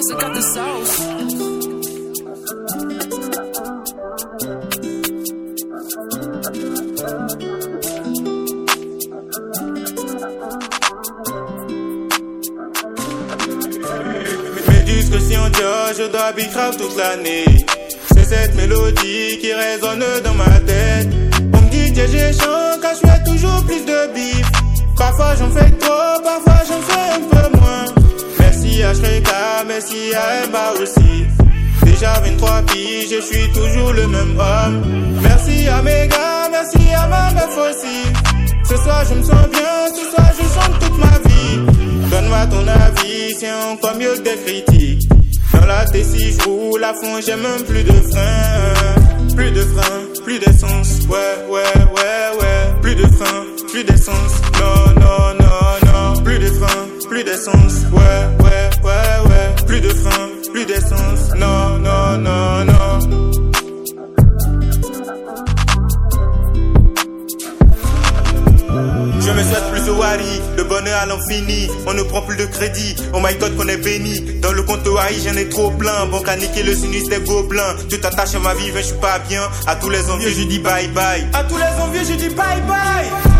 Vanessa got the sauce. Mes disques si on dit je dois big grave toute l'année. C'est cette mélodie qui résonne dans ma tête. On me dit que j'ai chant car je fais toujours plus de bif. Parfois j'en fais trop, parfois j'en fais un peu moins. Merci à Shreka, merci à Emma aussi. Déjà 23 piges, je suis toujours le même homme. Merci à mes gars, merci à ma meuf aussi. Ce soir je me sens bien, ce soir je chante toute ma vie. Donne-moi ton avis, c'est encore mieux que des critiques. Dans la T6 je roule à fond, j'ai même plus de frein. Plus de frein, plus d'essence, ouais. Plus de frein, plus d'essence, non. Plus de frein, plus d'essence, ouais. Plus de frein, plus d'essence, non. Je me souhaite plus au Wari, le bonheur à l'infini. On ne prend plus de crédit, oh my god qu'on est béni. Dans le compte Wari j'en ai trop plein. Bon qu'à niquer le sinus des gobelins. Tu t'attaches à ma vie, mais je suis pas bien. À tous les envieux je dis bye bye. À tous les envieux je dis bye bye.